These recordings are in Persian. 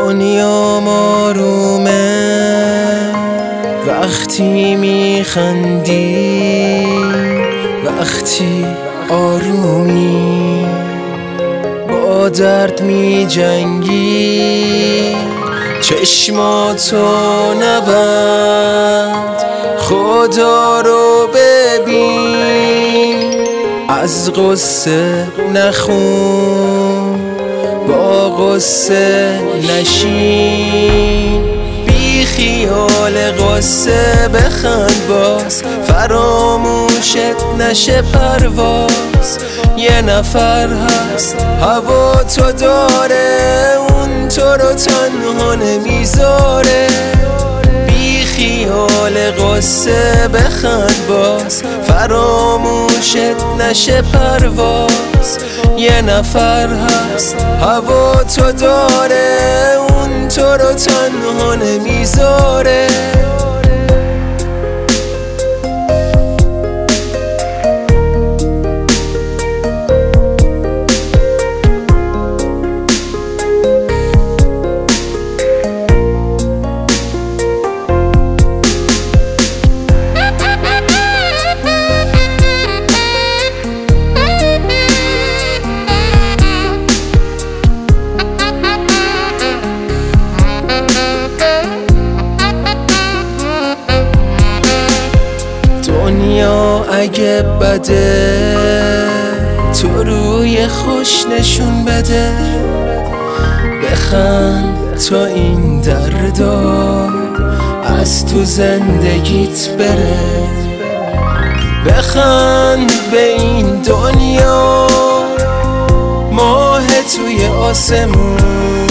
دنیا آرومه وقتی میخندی، وقتی آرومی با درد میجنگی. چشماتو نبند، خدا رو ببین، از غصه نخون، با غصه نشین. بی خیال غصه بخند باز، فراموشت نشه پرواز. یه نفر هست هوا تو داره، اون تو رو تنها نمیذاره. بی خیال غصه بخند باز، فراموشت نشه پرواز. یه نفر هست هوا تو داره، اون تو رو تنها نمیذاره. دنیا اگه بده تو روی خوش نشون بده، بخند تا این دردا از تو زندگیت بره. بخند به این دنیا، ماه توی آسمون،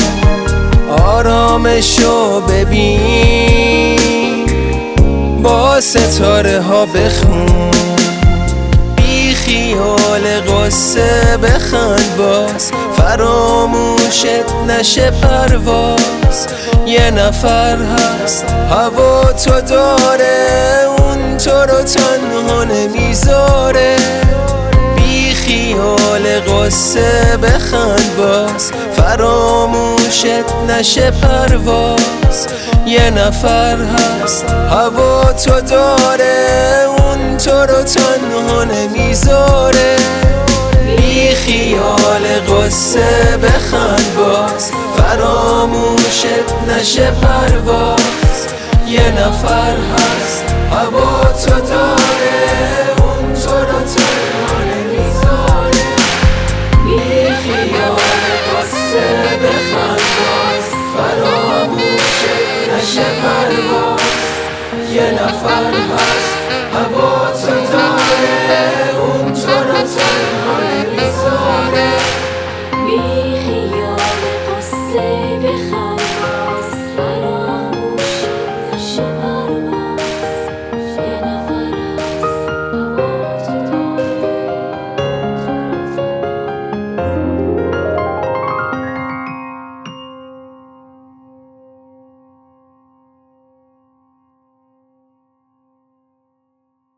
آرامشو ببین، با ستاره ها بخون. بی خیال غصه بخند باز، فراموشت نشه پرواز. یه نفر هست هوا تو داره، اون تو رو تنها نمیذاره. بی خیال غصه بخند باز، فراموشت نشه پرواز. یه نفر هست هوا تو داره، اون تو رو تنها نمیذاره. بی خیال غصه بخند باز، فراموشت نشه پرواز. یه نفر هست هوا تو داره، اون تو رو تنها نمیذاره. بی خیال غصه بخند باز، فراموشت نشه پرواز. یه نفر هست